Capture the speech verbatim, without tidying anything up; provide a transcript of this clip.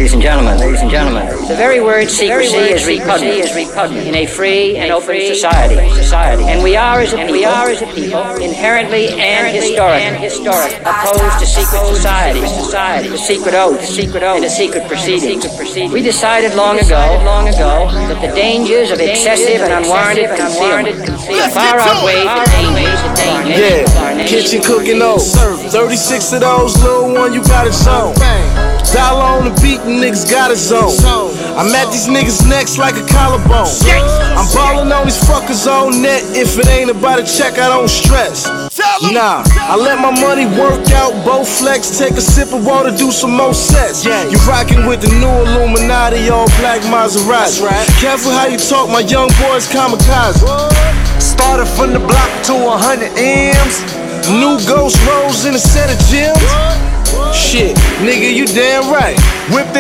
ladies and gentlemen, ladies and gentlemen, the very word secrecy is repugnant, is repugnant in a free and open society, society, and we are as a people, we are as a people inherently and historically, historic, opposed to secret society, society, the secret oath, the secret oath, and the secret proceedings. We decided long ago, long ago, that the dangers of excessive and unwarranted concealment far outweigh the dangers, the dangers of our Yeah, nation. kitchen cooking those. thirty-six of those, little one, you got a zone. Dollar on the beat, niggas got a zone. I'm at these niggas' necks like a collarbone. I'm ballin' on these fuckers on net. If it ain't about a check, I don't stress. Nah, I let my money work out, both flex. Take a sip of water, do some more sets. You rockin' with the new Illuminati, all black Maserati. Careful how you talk, my young boys kamikaze. Started from the block to one hundred M's. New Ghost Rolls in a set of gems. Shit, nigga, you damn right. Whipped